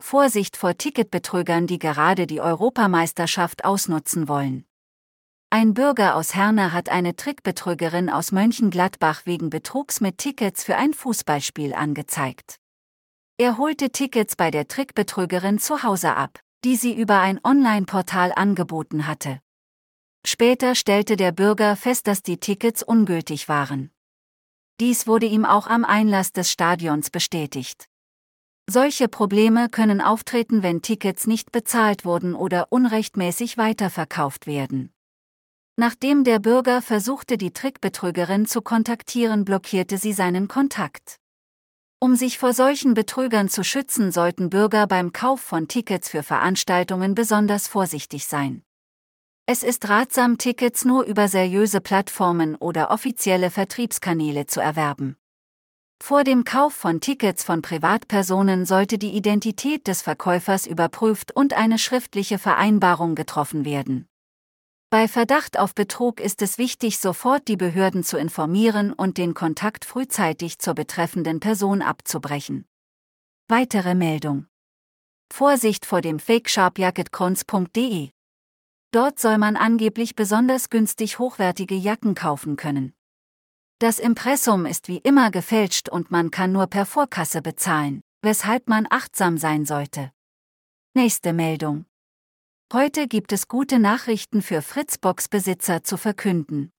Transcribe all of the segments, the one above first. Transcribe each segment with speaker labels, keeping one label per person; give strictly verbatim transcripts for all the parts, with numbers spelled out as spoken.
Speaker 1: Vorsicht vor Ticketbetrügern, die gerade die Europameisterschaft ausnutzen wollen. Ein Bürger aus Herne hat eine Trickbetrügerin aus Mönchengladbach wegen Betrugs mit Tickets für ein Fußballspiel angezeigt. Er holte Tickets bei der Trickbetrügerin zu Hause ab, die sie über ein Online-Portal angeboten hatte. Später stellte der Bürger fest, dass die Tickets ungültig waren. Dies wurde ihm auch am Einlass des Stadions bestätigt. Solche Probleme können auftreten, wenn Tickets nicht bezahlt wurden oder unrechtmäßig weiterverkauft werden. Nachdem der Bürger versuchte, die Trickbetrügerin zu kontaktieren, blockierte sie seinen Kontakt. Um sich vor solchen Betrügern zu schützen, sollten Bürger beim Kauf von Tickets für Veranstaltungen besonders vorsichtig sein. Es ist ratsam, Tickets nur über seriöse Plattformen oder offizielle Vertriebskanäle zu erwerben. Vor dem Kauf von Tickets von Privatpersonen sollte die Identität des Verkäufers überprüft und eine schriftliche Vereinbarung getroffen werden. Bei Verdacht auf Betrug ist es wichtig, sofort die Behörden zu informieren und den Kontakt frühzeitig zur betreffenden Person abzubrechen. Weitere Meldung. Vorsicht vor dem Fake Sharpjacketkrons punkt de. Dort soll man angeblich besonders günstig hochwertige Jacken kaufen können. Das Impressum ist wie immer gefälscht und man kann nur per Vorkasse bezahlen, weshalb man achtsam sein sollte. Nächste Meldung. Heute gibt es gute Nachrichten für Fritzbox-Besitzer zu verkünden.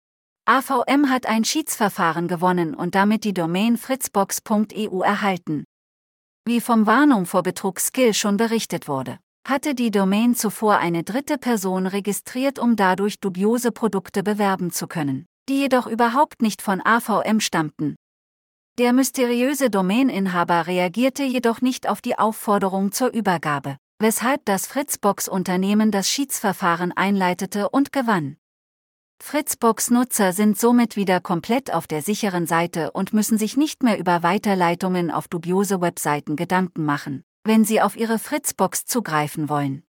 Speaker 1: A V M hat ein Schiedsverfahren gewonnen und damit die Domain fritzbox punkt e u erhalten. Wie vom Warnung vor Betrugsskill schon berichtet wurde, hatte die Domain zuvor eine dritte Person registriert, um dadurch dubiose Produkte bewerben zu können, die jedoch überhaupt nicht von A V M stammten. Der mysteriöse Domaininhaber reagierte jedoch nicht auf die Aufforderung zur Übergabe, weshalb das Fritzbox-Unternehmen das Schiedsverfahren einleitete und gewann. Fritzbox-Nutzer sind somit wieder komplett auf der sicheren Seite und müssen sich nicht mehr über Weiterleitungen auf dubiose Webseiten Gedanken machen, wenn sie auf ihre Fritzbox zugreifen wollen.